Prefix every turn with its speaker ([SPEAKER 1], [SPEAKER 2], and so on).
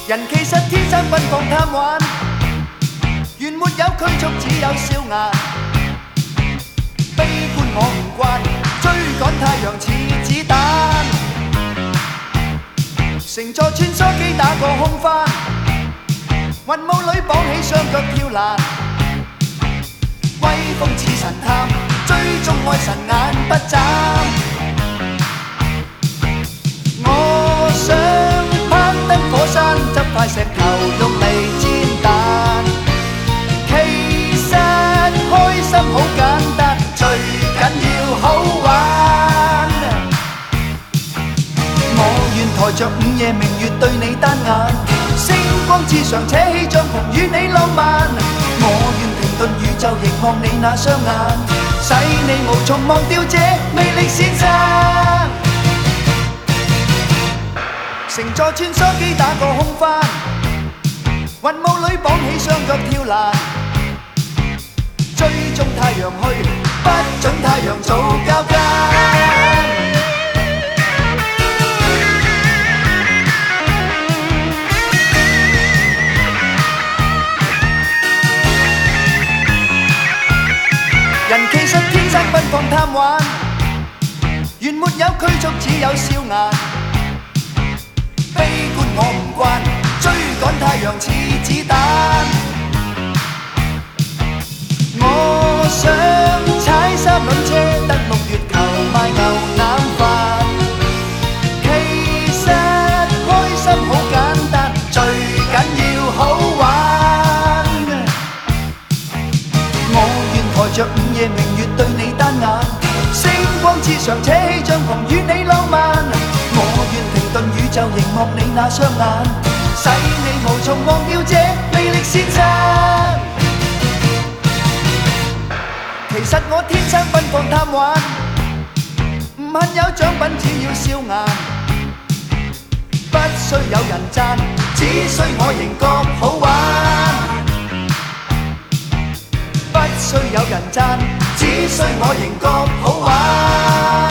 [SPEAKER 1] 人其實天生奔放貪玩，原沒有拘束，只有笑顏。悲觀我唔慣，追趕太陽似子彈。乘坐穿梭機打個空翻，雲霧裏綁起雙腳跳欄。威風似神探，追蹤愛神眼不眨。我想攀登火山，執塊石頭用嚟煎蛋。其實開心好簡單，最緊要好玩。我願抬着午夜明月對你單眼，星光之上扯起帳篷與你浪漫。我願停頓宇宙凝望你那雙眼，使你無從忘掉這魅力先生。乘坐穿梭機打個空翻，雲霧裏綁起雙腳跳欄。追蹤太陽去，不准太陽做交更。人其實天生奔放貪玩，原沒有拘束，只有笑顏。悲觀我唔慣，追趕太陽似子彈。我想踩三輪車登陸月球賣牛腩飯。其實開心好簡單，最緊要好玩。我願抬着午夜明月對你單眼，星光之上扯起帳篷與你浪漫。我願停頓宇宙凝望你那雙眼，使你無從忘掉這魅力先生。其實我天生奔放貪玩，唔恨有獎品，只要笑顏。不需有人讚，只需我仍覺好玩。不需有人讚，只需我仍覺好玩。